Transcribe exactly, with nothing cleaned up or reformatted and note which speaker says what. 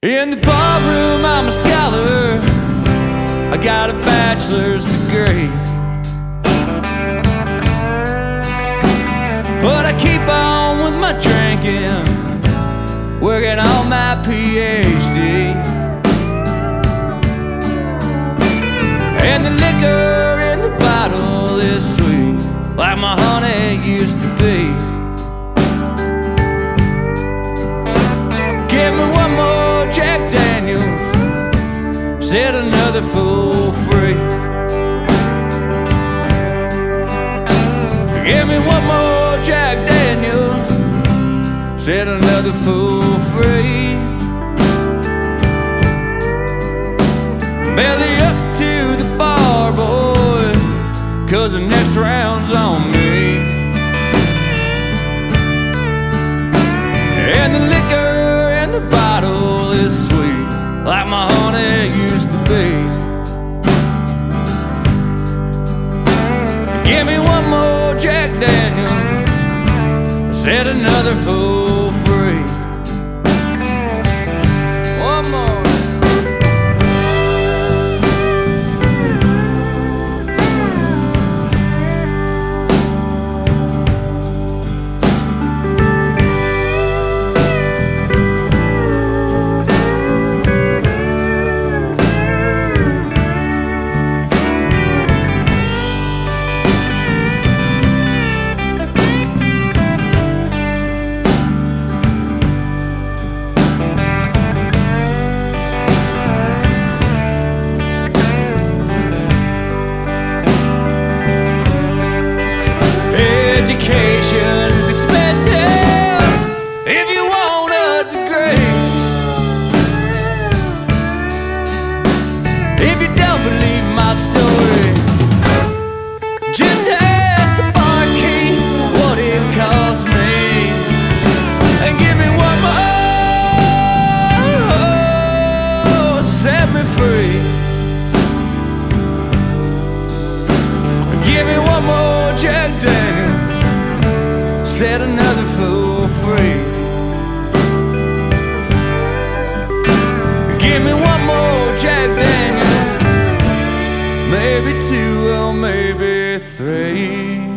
Speaker 1: In the ballroom, I'm a scholar. I got a bachelor's degree, but I keep on with my drinking, working on my P H D. And the liquor in the bottle is sweet, like my honey used to be. Give me one more Jack Daniels, set another fool free. Give me one more Jack Daniels, set another fool free. Belly up to the bar, boy, 'cause the next round's on me. And the liquor in the bottle is sweet, like my honey used to be. Give me one more Jack Daniels, set another fool free. One more. Education's expensive if you want a degree. If you don't believe my story, just ask the barkeep what it cost me, and give me one more, set me free. Give me one more Jack Daniels, set another fool free. Give me one more Jack Daniels, maybe two or maybe three.